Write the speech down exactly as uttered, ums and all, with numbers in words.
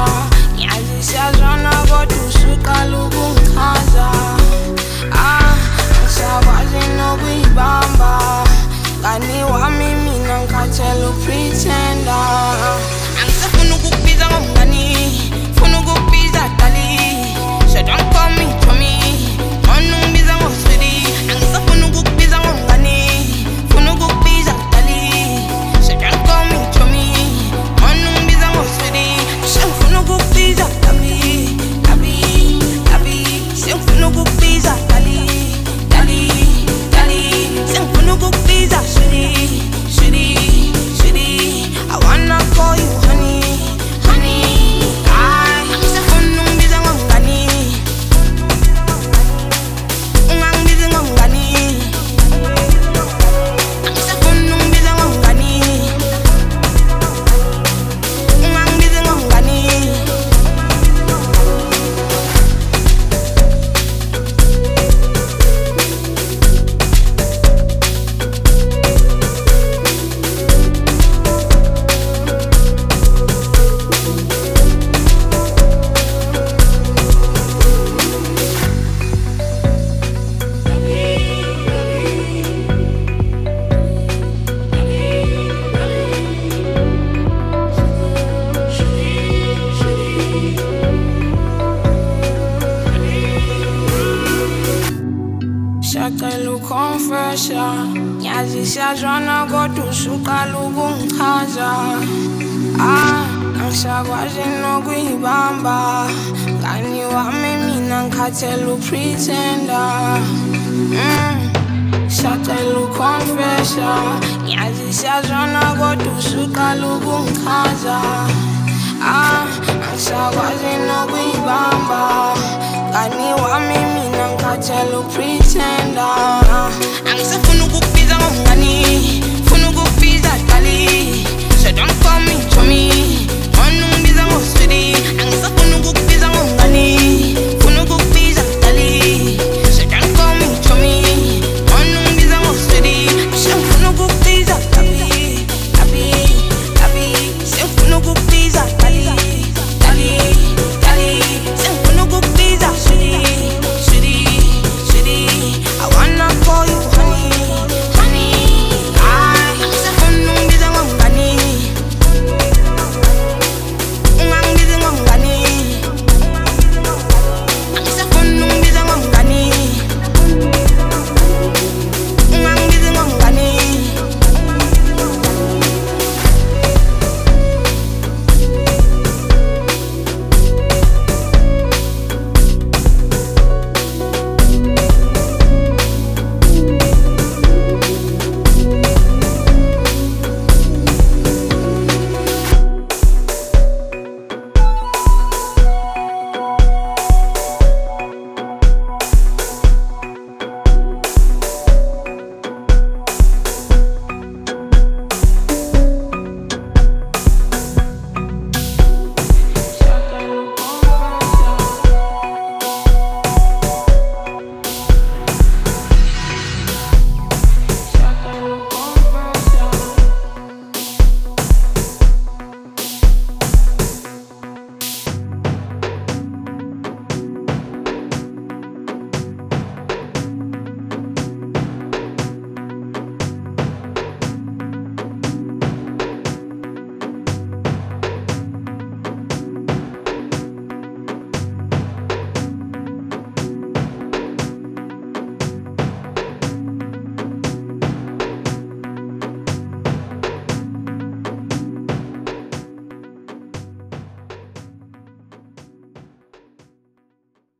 ngiyazi siyazwana kodwa usuqala ukungichaza. Ah, angisakwazi nokuyibamba, ngani wami mina ngikhathele upretenda. Angisafuna ukukubiza ngomngani, funa ukukubiza dali. So don't call me Tommy, wona ungibiza ngosweetie. Angisafuna ukukubiza ngomngani, funa ukukubiza dali. So don't call me Tommy, wona ungibiza ngosweetie. Sengifuna ukukubiza dali, dali, dali. Sengifuna ukukubiza dali, dali, dali. Sengifuna ukukubiza sweetie, sweetie, sweetie. I wanna call you honey, honey. I angisafuna ungibiza ngomngani, ungangibizi ngomngani. Angisafuna ungibiza ngomngani, ungangibizi ngomngani. Siyacela ukhonfesha, ngiyazi siyazwana kodwa usuqala ukungichaza. Ah, angisakwazi nokuyibamba, ngani wami mina ngikhathele upretenda. Mm, siyacela ukhonfesha, ngiyazi siyazwana kodwa usuqala ukungichaza. Ah, angisakwazi nokuyibamba, ngani wami mina ngikhathele upretenda. Angisafuna